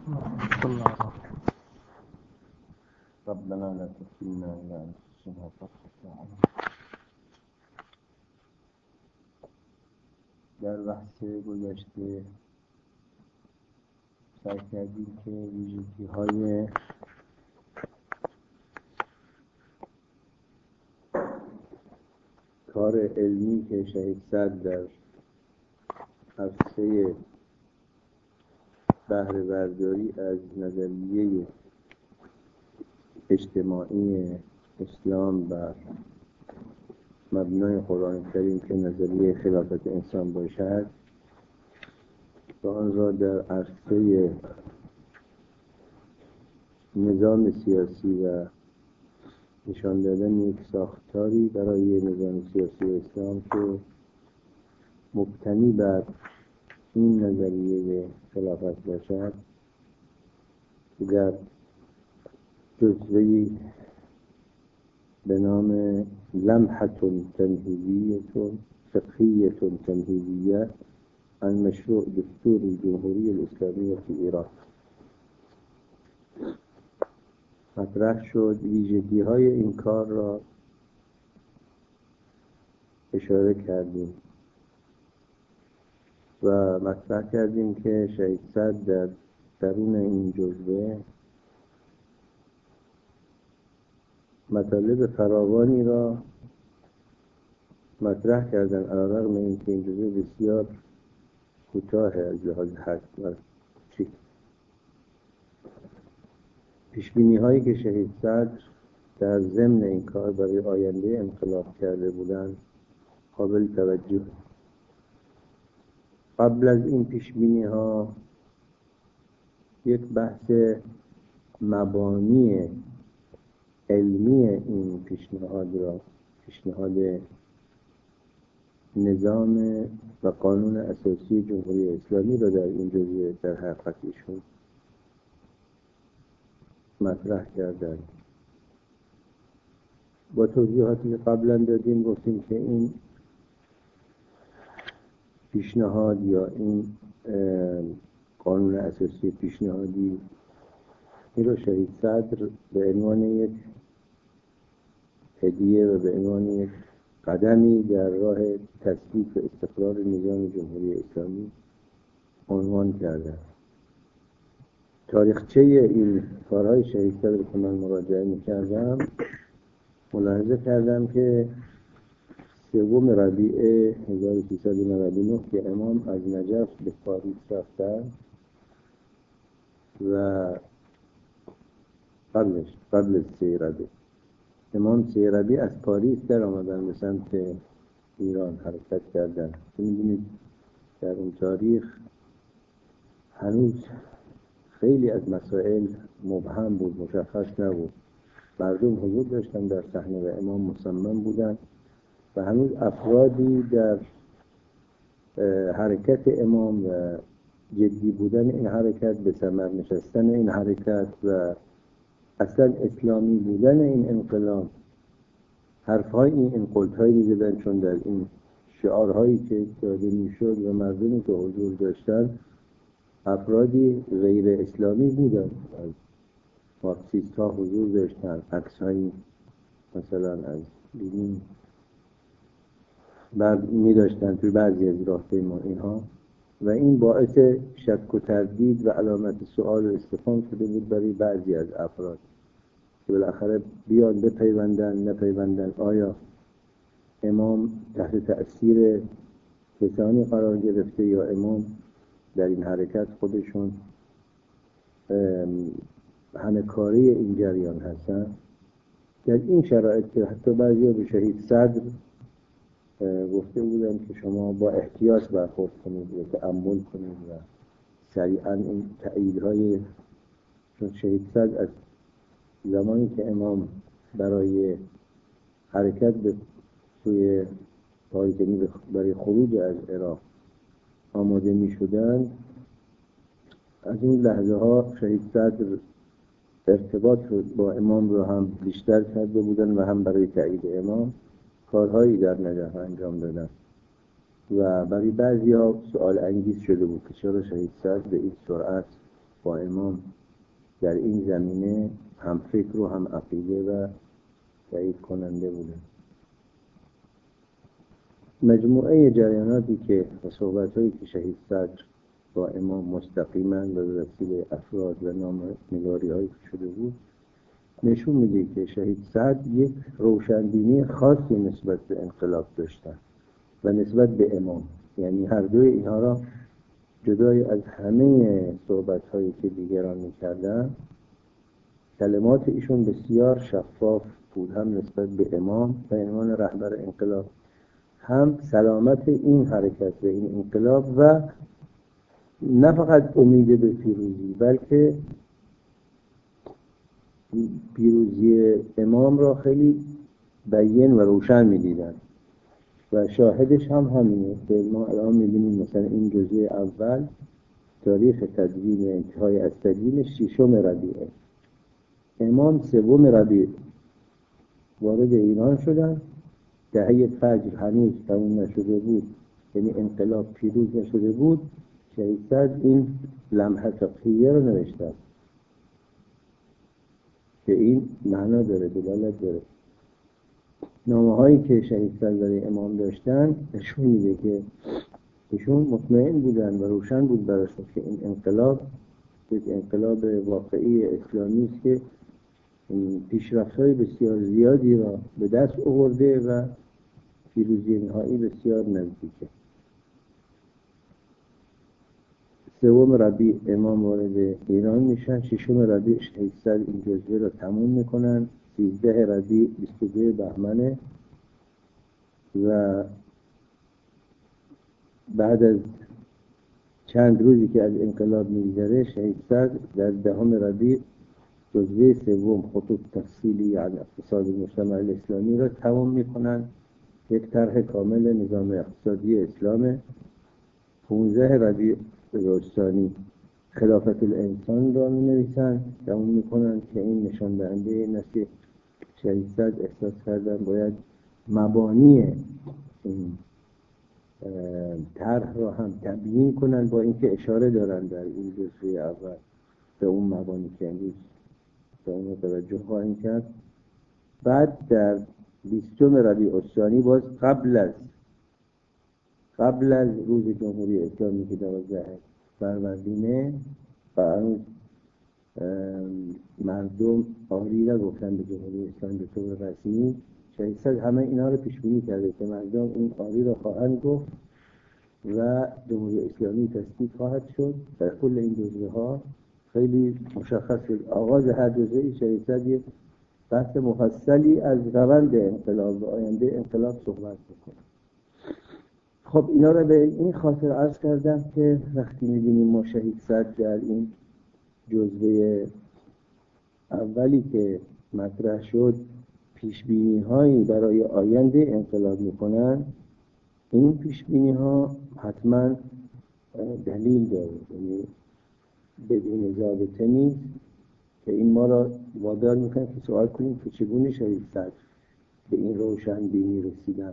ربنا لا تكلنا إلى أنفسنا طرفة عين. در بحث گذشته سعی کردیم که ویژگی‌های کار علمی که شهید صدر در عرصه بهره برداری از نظریه اجتماعی اسلام بر مبنای قرآن کریم که نظریه خلافت انسان باشد و آن را در عرصه نظام سیاسی و نشان دادن یک ساختاری برای نظام سیاسی اسلام که مبتنی بر این نظریه خلافت باشد که در جزوه‌ای به نام لمحة تمهیدیة فقهیة تمهیدیة عن مشروع دستور الجمهوری الاسلامی فی ایران مطرح شد. ویژگی‌های این کار را اشاره کردیم و مطرح کردیم که شهید صدر در درون این جزوه مطالب فراوانی را مطرح کردن، علیرغم اینکه این جزوه بسیار کوتاه از لحاظ حجم و چیز. پیشبینی هایی که شهید صدر در ضمن این کار برای آینده انقلاب کرده بودند قابل توجه. قبل از این پیشبینی ها یک بحث مبانی علمی این پیشنهاد نظام و قانون اساسی جمهوری اسلامی را در این جزوه در حقیقت ایشون مطرح کردند. با توضیحاتی که قبلا دادیم گفتیم که این پیشنهاد یا این قانون اساسی پیشنهادی این را شهید صدر به عنوان یک هدیه و به عنوان یک قدمی در راه تثبیت و استقرار نظام جمهوری اسلامی عنوان کردند. تاریخچه این کارهای شهید صدر که من مراجعه می‌کردم ملاحظه کردم که 3 ربیع 1399 که امام از نجف به پاریس رفتند و قبل 3 ربیع امام 3 ربیع از پاریس در آمدن به سمت ایران حرکت کردند. می‌دونید در اون تاریخ هنوز خیلی از مسائل مبهم بود، مشخص نبود. مردم حضور داشتن در صحنه و امام مصمم بودند و هنوز افرادی در حرکت امام و جدی بودن این حرکت، به ثمر نشستن این حرکت و اصلا اسلامی بودن این انقلاب حرفهای این قلت‌هایی می‌زدن، چون در این شعارهایی که داده می‌شد و مردمی که حضور داشتن افرادی غیر اسلامی بودن. از مارکسیست ها حضور داشتن، عکس‌هایی مثلا از لنین بعد می‌داشتن توی بعضی از راهپیما اینها و این باعث شک و تردید و علامت سوال و استفهام شده بود برای بعضی از افراد که بالاخره بیان نپیوندن آیا امام تحت تأثیر کسانی قرار گرفته یا امام در این حرکت خودشون همه کاری این جریان هستن. در این شرایط که حتی بعضی به شهید صدر گفته بودن که شما با احتیاط برخورد کنید و تأمل کنید و سریعا این تأییدهای، چون شهید صدر از زمانی که امام برای حرکت به سوی پاریس برای خروج از عراق آماده می شدند، از این لحظه ها شهید صدر ارتباط با امام رو هم بیشتر کرده بودن و هم برای تأیید امام کارهایی در نجف انجام دادن و برای بعضی ها سوال انگیز شده بود که چرا شهید صدر به این سرعت با امام در این زمینه هم فکر و هم عقیده و تایید کننده بودن. مجموعه جریاناتی که و صحبت‌هایی که شهید صدر با امام مستقیما و به وسیله افراد و نامه‌نگاری‌هایی که شده بود نشون میده که شهید صدر یک روشنبینی خاصی نسبت به انقلاب داشتن و نسبت به امام. یعنی هر دوی اینها را جدای از همه صحبت‌هایی که دیگران می‌کردن، کلمات ایشون بسیار شفاف بود، هم نسبت به امام و عنوان رهبر انقلاب، هم سلامت این حرکت و این انقلاب و نه فقط امید به پیروزی بلکه پیروزی امام را خیلی بیان و روشن می‌دیدن و شاهدش هم همینه که ما الان می‌بینیم. مثلا این جزء اول تاریخ تدوین انتهای از تدوین 6 ربیعه، امام 3 ربیع وارد ایران شدن، دهه فجر هنوز تموم نشده بود، یعنی انقلاب پیروز نشده بود. شهید صدر این لمحه فقهیه رو نوشتن که این معنا داره، دلالت داره. نامه‌هایی که شهید صدر برای امام داشتن نشون میده که ایشون مطمئن بودن و روشن بود براشون که این انقلاب یک انقلاب واقعی اسلامی است که پیشرفت‌های بسیار زیادی را به دست آورده و پیروزی نهایی بسیار نزدیکه. 3 ربیع امام وارد ایران میشن، 6 ربیع شهید صدر این جزوه را تموم میکنن، 13 ربیع 22 بهمنه و بعد از چند روزی که از انقلاب میگذره شهید صدر در 10 ربیع جزوه 3 خطوط تفصیلی یعنی اقتصاد مجتمع الاسلامی را تمام میکنن. یک طرح کامل نظام اقتصادی اسلام. 15 ربیع الثانی خلافت الانسان را می نویسن، تمام میکنن که این نشان دهنده این است که شهید صدر احساس کردن باید مبانی این طرح را هم تبیین کنن، با اینکه اشاره دارن در این جزوه اول به اون مبانی که امروز به اون توجه خواهیم کرد. بعد در 20 ربیع الثانی باز قبل از روز جمهوری اسلامی که 12 فروردینه و مردم آری را گفتن به جمهوری اسلامی به طور رسمی، شهید صدر همه اینا رو پیش بینی کرده که مردم این آری را خواهند گفت و جمهوری اسلامی تثبیت خواهد شد. در کل این جزوه ها خیلی مشخص شد آغاز هر جزوه شهید صدر یک بحث مفصلی از روند انقلاب و آینده انقلاب صحبت میکنه. خب اینا رو به این خاطر عرض کردم که وقتی می‌بینیم ما شهید صدر در این جزوه اولی که مطرح شد پیشبینی‌هایی برای آینده انقلاب میکنن، این پیشبینی‌ها حتما دلیل داره، یعنی بدون ضابطه نیست که این ما را وادار میکنه که سوال کنیم که چگونه شهید صدر به این روشنبینی رسیدن.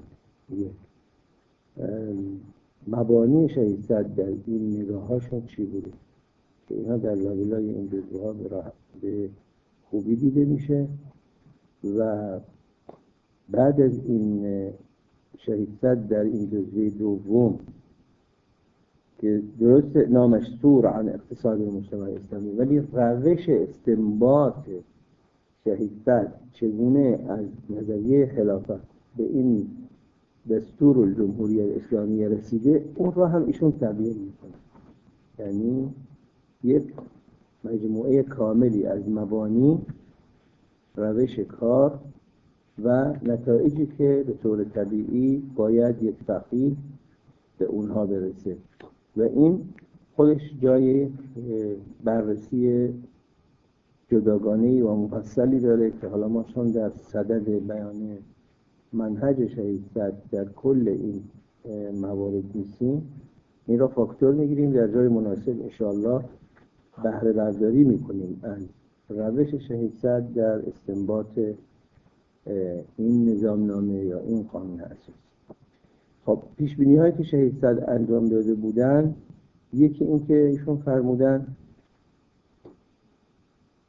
مبانی شهید صدر در این نگاه‌هاشون چی بوده که اینا در لابلای این جزوه‌ها به خوبی دیده میشه. و بعد از این شهید صدر در این جزوه دوم که درست نامش سور عن اقتصاد مجتمع اسلامی، ولی روش استنباط شهید صدر چگونه از نظریه خلافت به این دستور الجمهوری اسلامی رسیده، اون را هم ایشون تبیین میکنه. یعنی یک مجموعه کاملی از مبانی، روش کار و نتایجی که به طور طبیعی باید یک فقیه به اونها برسه و این خودش جای بررسی جداگانه‌ای و مفصلی داره که حالا ما چون در صدد بیان منهج شهید صدر در کل این موارد نیستیم، این را فاکتور میگیریم، در جای مناسب انشاءالله بهره برداری میکنیم از روش شهید صدر در استنباط این نظامنامه یا این قانون اساسی. خب پیشبینی هایی که شهید صدر انجام داده بودن، یکی این که ایشون فرمودن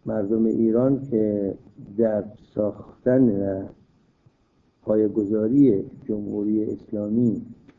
مردم ایران که در ساختن و پایه‌گذاری جمهوری اسلامی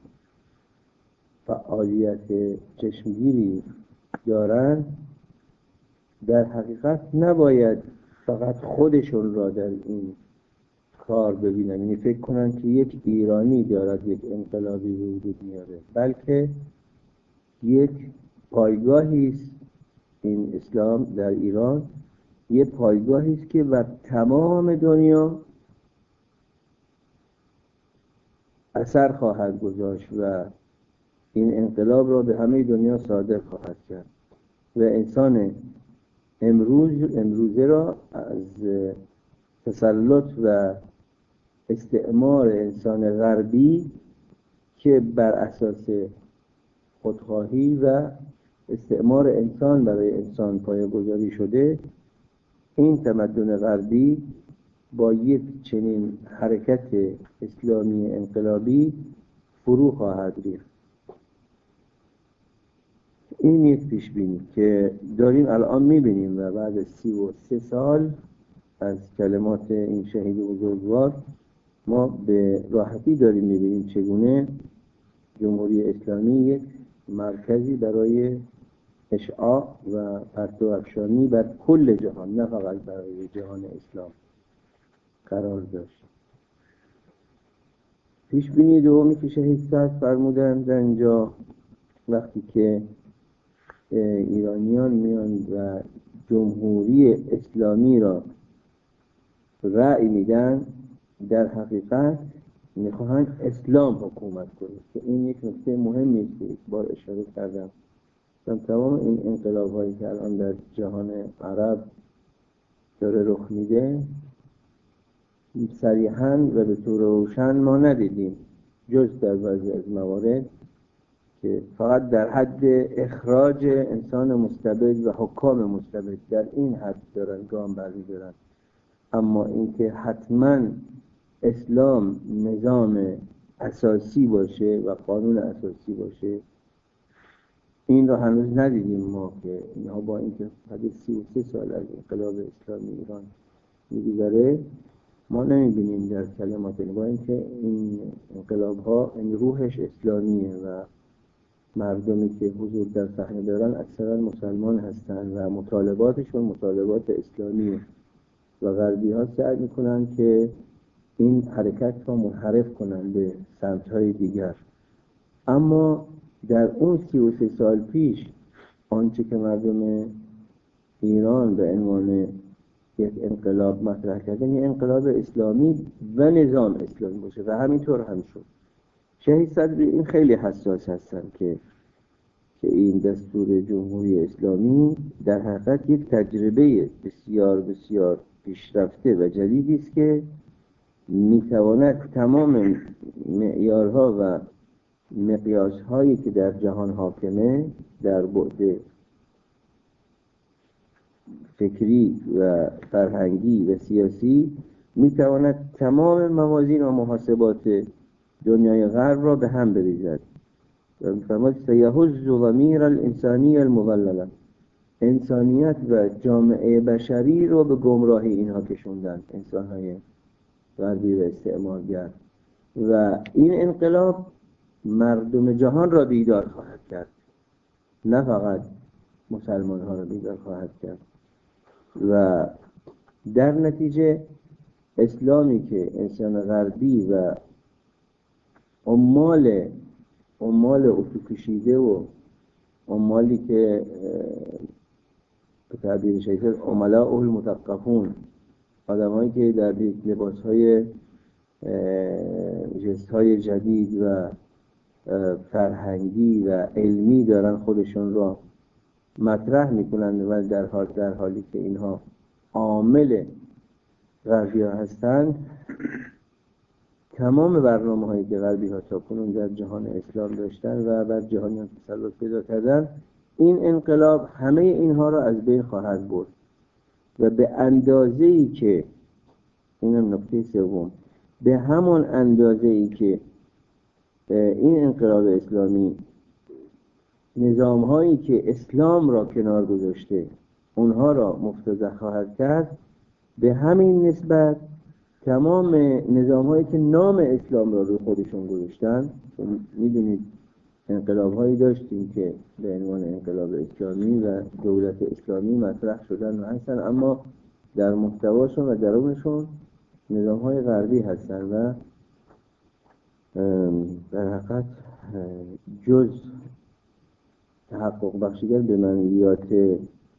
فعالیت چشمگیری دارند، در حقیقت نباید فقط خودشون را در این کار ببینن، یعنی فکر کنن که یک ایرانی دارد یک انقلابی به وجود میاره، بلکه یک پایگاهی است. این اسلام در ایران یک پایگاهی است که بر تمام دنیا اثر خواهد گذاشت و این انقلاب را به همه دنیا صادر خواهد کرد و انسان امروزه را از تسلط و استعمار انسان غربی که بر اساس خودخواهی و استعمار انسان برای انسان پایه‌گذاری شده، این تمدن غربی با یک چنین حرکت اسلامی انقلابی فرو خواهد ریخت. این یک پیش بینی که داریم الان میبینیم و بعد از 33 سال از کلمات این شهید بزرگوار ما به راحتی داریم میبینیم چگونه جمهوری اسلامی یک مرکزی برای اشعاع و پرتو افشانی بر کل جهان، نه فقط برای جهان اسلام، قرار داشت. پیش بینی دومی که شهید صدر فرمودند در اینجا، وقتی که ایرانیان میان و جمهوری اسلامی را رأی میدن، در حقیقت میخواهند اسلام حکومت کنه که این یک نکته مهمی است که یک بار اشاره کردم. تمام این انقلاب هایی که الان در جهان عرب داره رخ میده صریحاً و به طور روشن ما ندیدیم، جز در بعضی از موارد که فقط در حد اخراج انسان مستبد و حکام مستبد در این حد دارن گام برمی‌دارن. اما اینکه حتما اسلام نظام اساسی باشه و قانون اساسی باشه، این رو هنوز ندیدیم ما که اینها با اینکه حدود 33 سال از انقلاب اسلامی ایران می‌گذره ما نمی‌بینیم در کلمات، با اینکه این انقلاب ها این روحش اسلامیه و مردمی که حضور در صحنه دارن اکثرا مسلمان هستند و مطالباتشون مطالبات اسلامیه و غربی ها سعی میکنن که این حرکت را منحرف کنن به سمت‌های دیگر. اما در اون 33 سال پیش آنچه که مردم ایران به عنوان یک انقلاب مطرح کردن، یک انقلاب اسلامی و نظام اسلامی باشه و همینطور هم شد. شهید صدر این خیلی حساس هستن که این دستور جمهوری اسلامی در حقیقت یک تجربه بسیار بسیار پیشرفته و جدیدی است که میتواند تمام معیارها و مقیاسهایی که در جهان حاکمه در بعد فکری و فرهنگی و سیاسی میتواند تمام موازین و محاسبات دنیای غرب را به هم بریزد و میفرماید سیهز ضمیر الانسانی المضلل، انسانیت و جامعه بشری رو به گمراهی اینها کشوندند، انسان‌های غربی و استعمارگر، و این انقلاب مردم جهان را بیدار خواهد کرد، نه فقط مسلمان ها را بیدار خواهد کرد و در نتیجه اسلامی که انسان غربی و عمال افو کشیده و عمالی که به تعبیر شیخ عملاء المثقفون، آدمایی که در لباسهای جستهای جدید و فرهنگی و علمی دارن خودشون را مطرح میکنند و در حالی که اینها عامل غربی ها هستند، تمام برنامه هایی که غربی ها تا کنون در جهان اسلام داشتن و بر جهانیان تسلط پیدا کردن، این انقلاب همه اینها را از بین خواهد برد و به اندازه‌ای که، اینم نکته سوم، به همون اندازه‌ای که این انقلاب اسلامی نظام هایی که اسلام را کنار گذاشته اونها را مفتضح خواهد کرد، به همین نسبت تمام نظام‌هایی که نام اسلام را روی خودشون گذاشتن، میدونید انقلاب‌هایی داشتیم که به عنوان انقلاب اسلامی و دولت اسلامی مطرح شدن و هستن، اما در محتواشون و درونشون نظام‌های غربی هستن و در حقیقت جز تحقق بخشیدن به منویات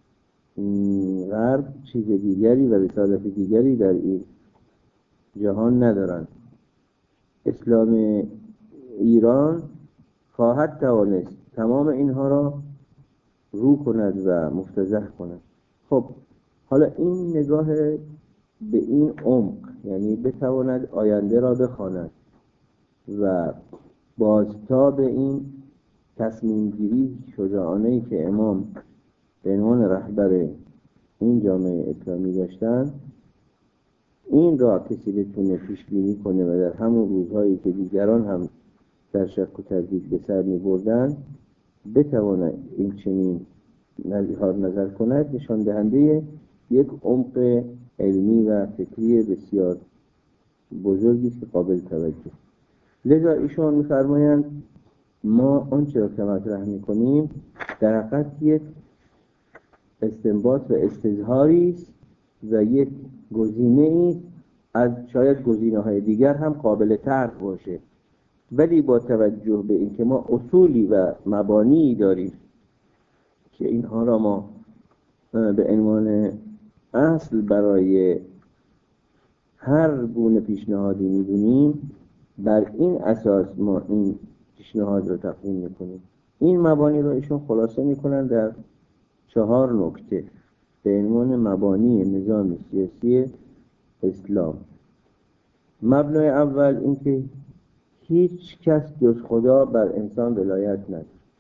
غرب چیز دیگری و رسالت دیگری در این جهان ندارند. اسلام ایران خواهد توانست تمام اینها را رو کند و مفتضح کند. خب حالا این نگاه به این عمق، یعنی بتواند آینده را بخواند و بازتاب این تصمیم گیری شجاعانه‌ای که امام به عنوان رهبر این جامعه اسلامی داشتن، این را کسی بتونه پیش بینی کنه و در همون روزهایی که دیگران هم در شک و تردید به سر می‌بردن بتواند این چنین اظهار نظر کند، نشان دهنده یک عمق علمی و فکری بسیار بزرگی است که قابل توجه. لذا ایشان می‌فرمایند ما آنچه را که مطرح می‌کنیم در حقیقت یک استنباط و استظهاری است و یک گزینه‌ای از شاید گزینه‌های دیگر هم قابل طرح باشه، ولی با توجه به اینکه ما اصولی و مبانی داریم که اینها را ما به عنوان اصل برای هر گونه پیشنهادی می‌دونیم، بر این اساس ما این پیشنهاد را تقدیم می‌کنیم. این مبانی را ایشون خلاصه می‌کنند در 4 نکته به عنوان مبانی نظام سیاسی اسلام. مبنای اول این که هیچ کس جز خدا بر انسان ولایت نداره.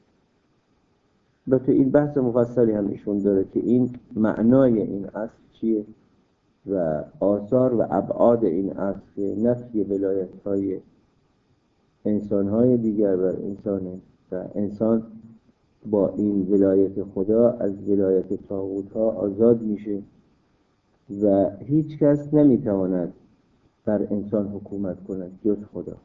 البته این بحث مفصلی هم ایشون داره که این معنای این اصل چیه و آثار و ابعاد این اصل که نفی ولایت‌های انسان‌های دیگر بر انسانه و انسان با این ولایت خدا از ولایت طاغوت‌ها آزاد میشه و هیچ کس نمیتواند بر انسان حکومت کند جز خدا.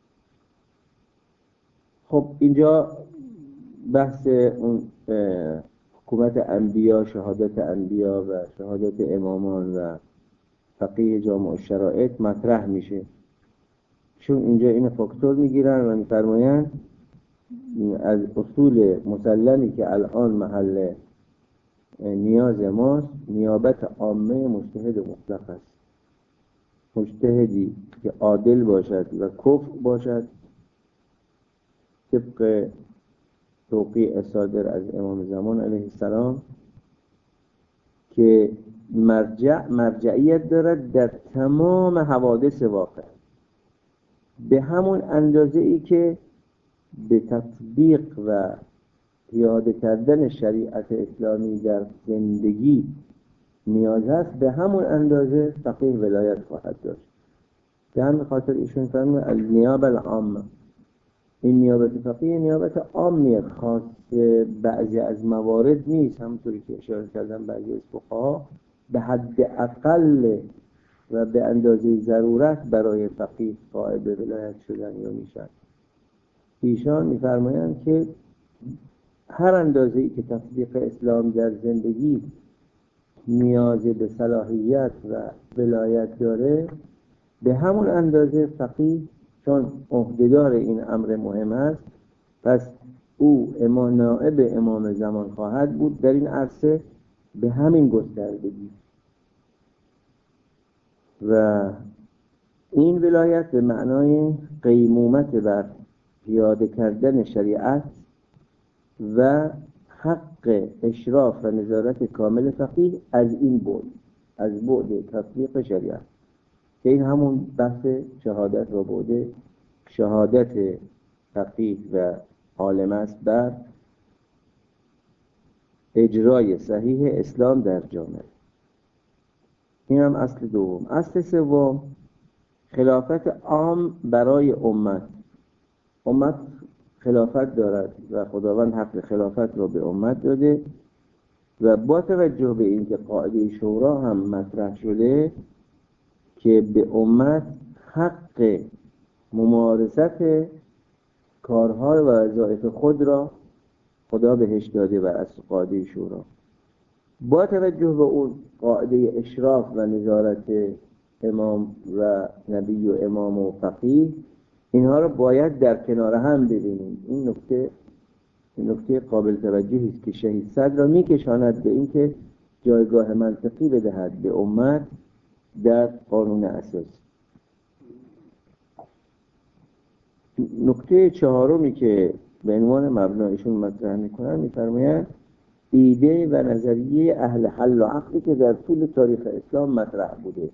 خب اینجا بحث اون حکومت انبیا، شهادت انبیا و شهادت امامان و فقیه جامع الشرائط مطرح میشه، چون اینجا این فاکتور میگیرن و میفرمایند از اصول مسلمی که الان محل نیاز ماست نیابت عامه مجتهد مطلق است. مجتهدی که عادل باشد و کفء باشد طبق توقیع صادر از امام زمان علیه السلام که مرجعیت دارد در تمام حوادث واقع، به همون اندازه ای که به تطبیق و پیاده کردن شریعت اسلامی در زندگی نیاز هست، به همون اندازه فقیه ولایت خواهد داشت. به همین خاطر ایشون فرمود النیابه العامه، این نیابت فقیه نیابت عامیه، خاص بعضی از موارد نیست، همونطوری که اشاره کردم بعضی از فقها به حد اقل و به اندازه ضرورت برای فقیه قائل ولایت شدن یا میشن. ایشان میفرمایند که هر اندازه‌ای که تطبیق اسلام در زندگی نیاز به صلاحیت و ولایت داره، به همون اندازه فقیه چون عهده‌دار این امر مهم است، پس او نائب امام زمان خواهد بود در این عرصه به همین گستردگی. و این ولایت به معنای قیمومت بر پیاده کردن شریعت و حق اشراف و نظارت کامل فقیه از این بعد، از بعد تطبیق شریعت، که این همون بحث شهادت و بعد شهادت فقیه و عالم است بر اجرای صحیح اسلام در جامعه. این هم اصل دوم. اصل سوم خلافت عام برای امت. خلافت دارد و خداوند حق خلافت را به امت داده و با توجه به اینکه قاعده شورا هم مطرح شده که به امت حق ممارست کارهای و وظایف خود را خدا بهش داده بر اساس قاعده شورا، با توجه به اون قاعده اشراف و نظارت امام و نبی و امام و فقیه، اینها رو باید در کنار هم ببینیم. این نکته قابل توجهی است که شهید صدر را میکشاند به اینکه جایگاه منطقی بدهد به امت در قانون اساسی. نکته چهارمی که به عنوان مبنایشون مطرح میکنن، میفرمایند ایده و نظریه اهل حل و عقدی که در طول تاریخ اسلام مطرح بوده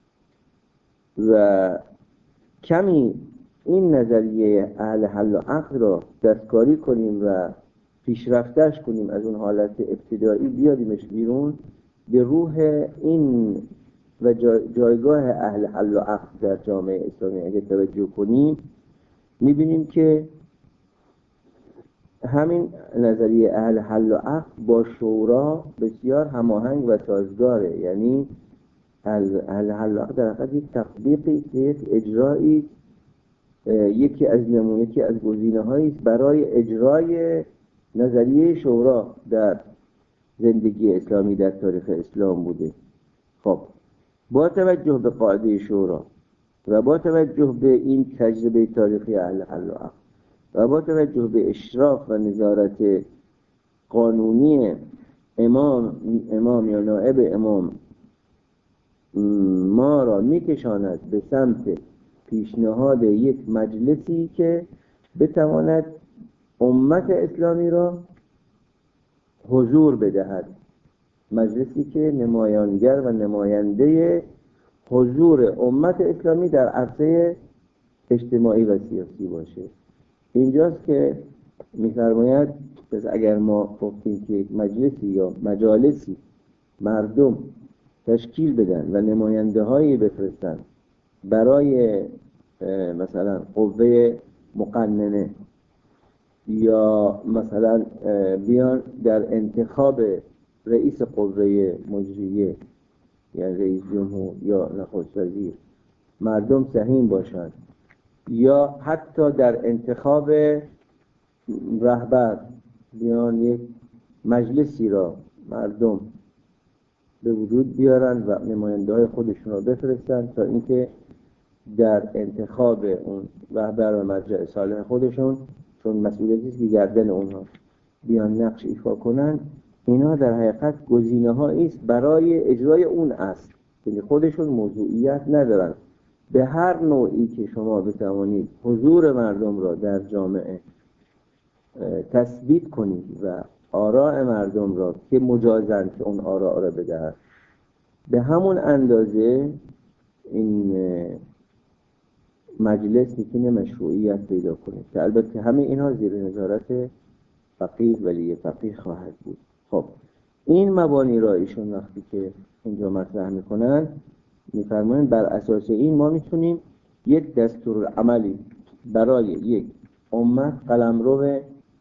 و کمی این نظریه اهل حل و عقد را دستکاری کنیم و پیشرفتش کنیم، از اون حالت ابتدایی بیاریمش بیرون، به روح این و جایگاه اهل حل و عقد در جامعه اسلامی اگه توجه کنیم، میبینیم که همین نظریه اهل حل و عقد با شورا بسیار هماهنگ و سازگاره. یعنی اهل حل و عقد در حقیقت یک تطبیقی، یک اجرایی، یکی از گزینه‌هایی است برای اجرای نظریه شورا در زندگی اسلامی در تاریخ اسلام بوده. خب با توجه به قاعده شورا و با توجه به این تجربه تاریخی اهل حل و عقد و با توجه به اشراف و نظارت قانونی امام یا نائب امام، ما را میکشاند به سمت پیشنهاد یک مجلسی که بتواند امت اسلامی را حضور بدهد، مجلسی که نمایانگر و نماینده حضور امت اسلامی در عرصه اجتماعی و سیاسی باشه. اینجاست که می‌فرماید پس اگر ما گفتیم که یک مجلسی یا مجالسی مردم تشکیل بدن و نماینده هایی بفرستن برای مثلا قوه مقننه، یا مثلا بیان در انتخاب رئیس قوه مجریه یعنی رئیس جمهور یا نخست وزیر مردم سهیم باشند، یا حتی در انتخاب رهبر بیان یک مجلسی را مردم به وجود بیارن و نماینده های خودشون را بفرستن تا اینکه در انتخاب اون رهبر و مرجع صالح خودشون، چون مسئولیتی که گردن اونها، بیان نقش ایفا کنن. اینا در حقیقت گزینه‌هایی است برای اجرای اون اصل، یعنی خودشون موضوعیت ندارن. به هر نوعی که شما بتوانید حضور مردم را در جامعه تثبیت کنید و آراء مردم را که مجازند که اون آراء را بدهد، به همون اندازه این مجلس میتونه مشروعیت پیدا کنه، که البته همه اینها زیر نظارت فقیه ولی فقیه خواهد بود. خب این مبانی را ایشون وقتی که اینجا مطرح میکنن میفرمایند بر اساس این ما میتونیم یک دستورالعملی برای یک امت، قلمرو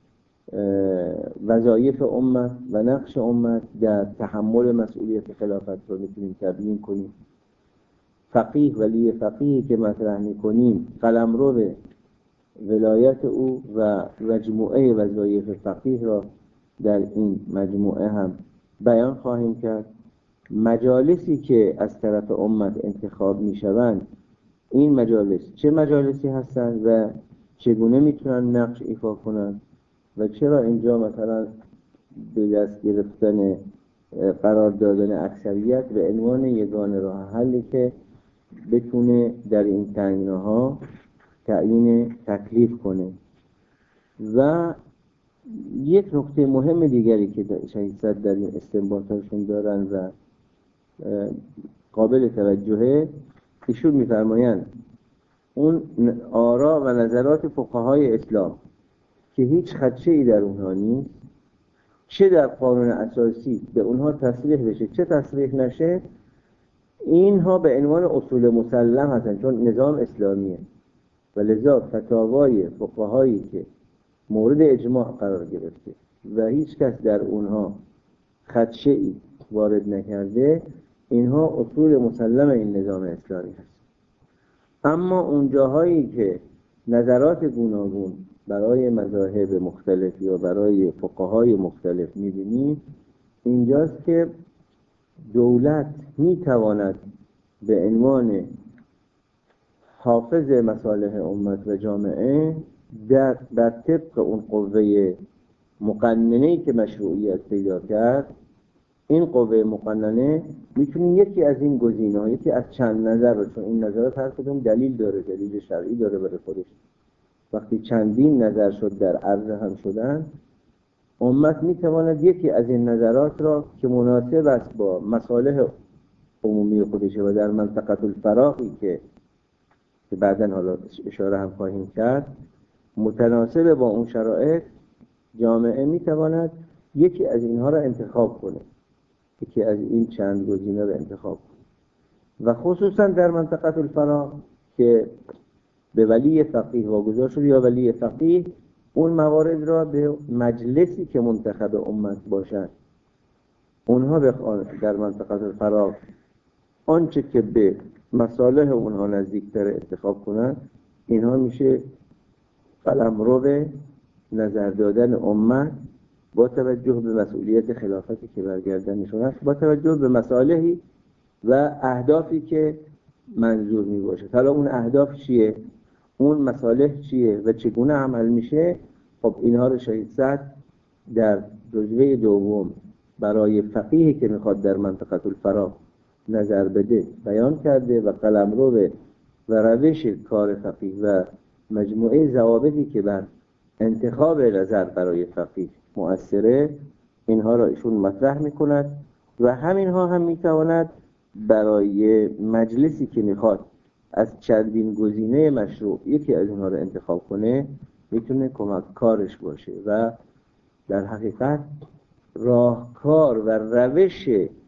وظایف امت و نقش امت در تحمل مسئولیت خلافت رو میتونیم تبیین کنیم. فقیه ولی فقیه که مطرح میکنیم، قلمرو ولایت او و مجموعه وظایف فقیه را در این مجموعه هم بیان خواهیم کرد. مجالسی که از طرف امت انتخاب میشوند، این مجالس چه مجالسی هستند و چگونه میتونن نقش ایفا کنند و چرا اینجا مثلا به دست گرفتن قرار دادن اکثریت به عنوان یگانه راه حلی که بتونه در این تنگناها تعیین تکلیف کنه. و یک نکته مهم دیگری که شهید صدر در این استنباطاتشون دارن و قابل توجهه، ایشون میفرمایند اون آرا و نظرات فقهای اسلام که هیچ خدشه‌ای در اونها نیست، چه در قانون اساسی به اونها تصریح بشه چه تصریح نشه، اینها به عنوان اصول مسلم هستن چون نظام اسلامیه و لذا فتاوای فقهایی که مورد اجماع قرار گرفته و هیچ کس در اونها خدشه‌ای وارد نکرده، اینها اصول مسلم این نظام اسلامی هست. اما اون جاهایی که نظرات گوناگون برای مذاهب مختلف یا برای فقهای مختلف می‌بینیم، اینجاست که دولت میتواند به عنوان حافظ مصالح امت و جامعه در طبق اون قوه مقننه‌ای که مشروعیت پیدا کرد، این قوه مقننه میتونه یکی از این گزینه‌ها، یکی از چند نظر رو، چون این نظرات هر کدوم دلیل داره، دلیل شرعی داره برای خودش، وقتی چندین نظر شد در عرض هم شدن، امت میتواند یکی از این نظرات را که مناسب است با مصالح عمومی خودشه و در منطقه الفراغی که بعداً حالا اشاره هم خواهیم کرد، متناسب با اون شرایط، جامعه میتواند یکی از اینها را انتخاب کنه، یکی از این چند گزینه را انتخاب کنه. و خصوصا در منطقه الفراغ که به ولی فقیه واگذار شده یا ولی فقیه اون موارد را به مجلسی که منتخب امت باشد اونها در منطقه الفراغ آنچه که به مصالح اونها نزدیکتر انتخاب کنند، اینها میشه قلمرو به نظر دادن امت با توجه به مسئولیت خلافتی که برگردنشون است، با توجه به مصالحی و اهدافی که منظور می باشه. حالا اون اهداف چیه؟ اون مصالح چیه و چگونه عمل میشه؟ خب اینها رو شهید سعد در جزوه دوم برای فقیهی که میخواد در منطقه الفراغ نظر بده بیان کرده و قلمرو و روش کار فقیه و مجموعه ضوابطی که بر انتخاب نظر برای فقیه مؤثره، اینها را ایشون مطرح میکند و همینها هم میتواند برای مجلسی که میخواد از چندین گزینه مشروع یکی از اینها را انتخاب کنه میتونه کمک کارش باشه و در حقیقت راهکار و روش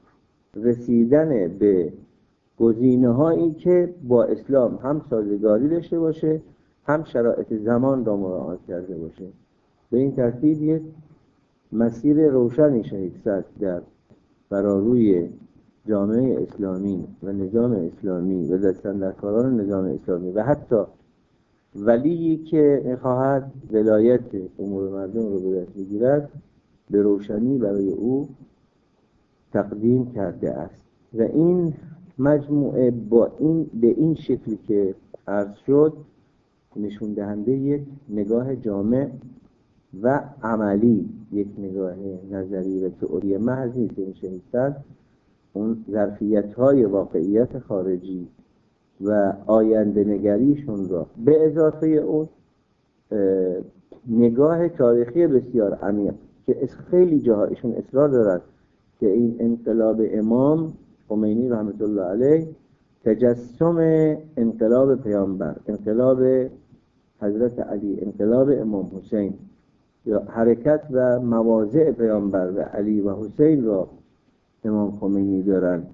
رسیدن به گزینه‌هایی که با اسلام هم سازگاری داشته باشه، هم شرایط زمان را مراعات کرده باشه. به این ترتیب یک مسیر روشنی شهید سعد در بروی جامعه اسلامی و نظام اسلامی و دستاندرکاران نظام اسلامی و حتی ولی که می‌خواهد ولایت امور مردم رو به دست بگیرد به روشنی برای او تقدیم کرده است. و این مجموعه به این شکلی که عرض شد نشون دهنده یک نگاه جامع و عملی، یک نگاه نظری و تئوری محض نیست. این شهید سعد اون ظرفیت‌های واقعیت خارجی و آینده نگریشون را به اضافه اون نگاه تاریخی بسیار عمیق که خیلی جاها ایشون اصرار دارد که این انقلاب امام خمینی رحمت الله علیه تجسم انقلاب پیامبر، انقلاب حضرت علی، انقلاب امام حسین یا حرکت و مواضع پیامبر و علی و حسین را امام خمینی دارن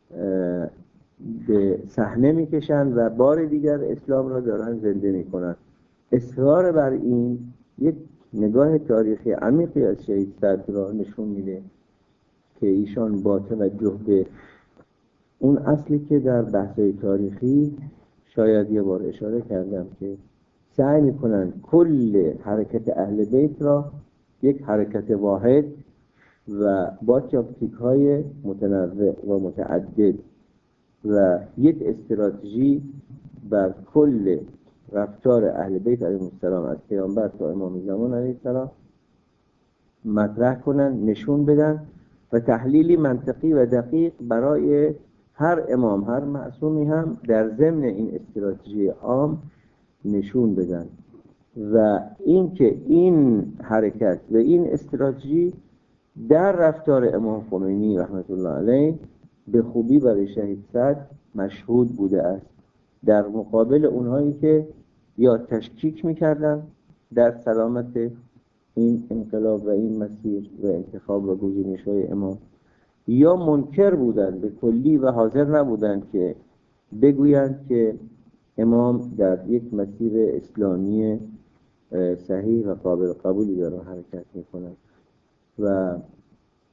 به صحنه میکشن و بار دیگر اسلام را دارن زنده میکنن. اصرار بر این یک نگاه تاریخی عمیقی از شهید سعد را نشون میده که ایشان با توجه به اون اصلی که در بحث‌های تاریخی شاید یه بار اشاره کردم که سعی میکنن کل حرکت اهل بیت را یک حرکت واحد و با تاکتیک‌های متنوع و متعدد و یک استراتژی بر کل رفتار اهل بیت علیهم السلام از پیامبر تا امام زمان علیه السلام مطرح کنن، نشون بدن و تحلیلی منطقی و دقیق برای هر امام، هر معصومی هم در ضمن این استراتژی عام نشون بدن و اینکه این حرکت و این استراتژی در رفتار امام خمینی رحمت الله علیه به خوبی برای شهید سعد مشهود بوده است، در مقابل اونهایی که یا تشکیک میکردن در سلامت این انقلاب و این مسیر و انتخاب و گزینش‌های امام، یا منکر بودند به کلی و حاضر نبودند که بگویند که امام در یک مسیر اسلامی صحیح و قابل قبولی داره حرکت میکنند. و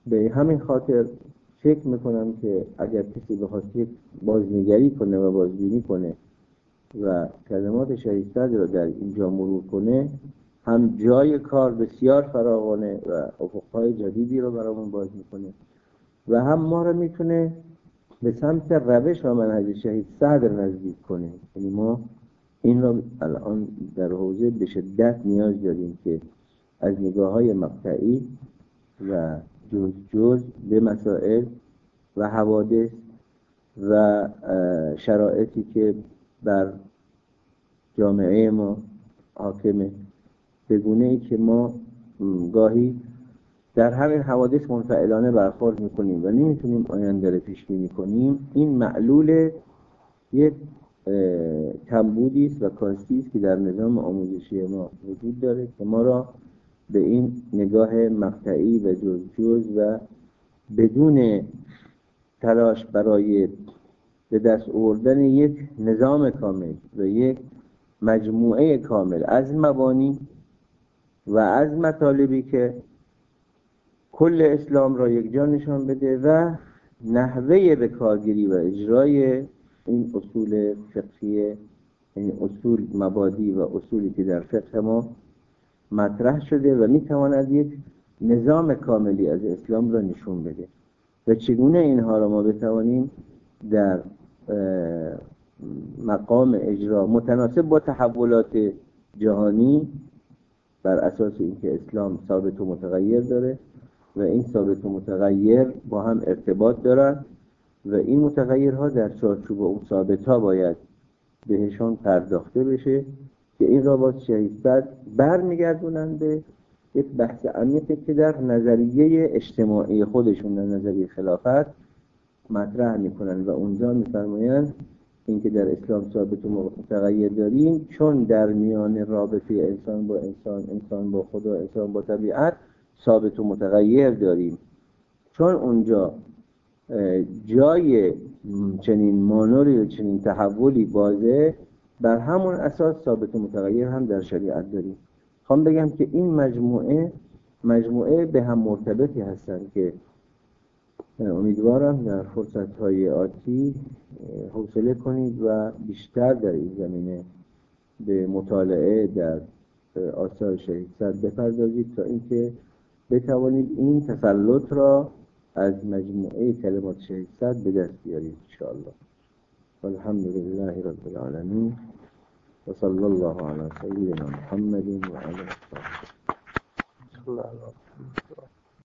به همین خاطر فکر میکنم که اگر کسی بخواد بازنگری کنه و بازبینی کنه و کلمات شهید صدر را در اینجا مرور کنه، هم جای کار بسیار فراوانه و افقهای جدیدی رو برامون باز میکنه و هم ما رو میتونه به سمت روش و منهج شهید صدر نزدیک کنه. یعنی ما این را الان در حوزه به شدت نیاز داریم که از نگاه‌های مقطعی و جز به مسائل و حوادث و شرایطی که بر جامعه ما حاکمه، به گونه‌ای که ما گاهی در همین حوادث منفعلانه برخورد میکنیم و نمیتونیم آینده رو پیش بینی کنیم، این معلول یک کمبودی است و کاستی است که در نظام آموزشی ما وجود داره که ما را به این نگاه مقطعی و جز و بدون تلاش برای به دست آوردن یک نظام کامل و یک مجموعه کامل از مبانی و از مطالبی که کل اسلام را یک جا نشان بده و نحوه به کارگیری و اجرای این اصول فقهی، این اصول مبادی و اصولی که در فقه ما مطرح شده و میتواند یک نظام کاملی از اسلام را نشون بده و چگونه اینها را ما بتوانیم در مقام اجرا متناسب با تحولات جهانی، بر اساس اینکه اسلام ثابت و متغیر داره و این ثابت و متغیر با هم ارتباط دارند و این متغیرها در چارچوب اون ثابت‌ها باید بهشون پرداخته بشه که این را باز شهید صدر برمیگردونن به یک بحث عمیقی که در نظریه اجتماعی خودشون، در نظریه خلافت مطرح میکنن و اونجا میفرمایند اینکه در اسلام ثابت و متغیر داریم چون در میان رابطه انسان با انسان، انسان با خدا، انسان با طبیعت ثابت و متغیر داریم، چون اونجا جای چنین مانوری و چنین تحولی بازه، بر همون اساس ثابت و متغیر هم در شریعت داریم. خوام بگم که این مجموعه به هم مرتبطی هستن که امیدوارم در فرصت‌های آتی حوصله کنید و بیشتر در این زمینه به مطالعه در آثار شهید صدر بپردازید تا اینکه بتوانید این تسلط را از مجموعه کلمات شهید صدر به دست بیارید انشاءالله. والحمدلله رب العالمین و صلی الله علی سیدنا محمد و علی آله.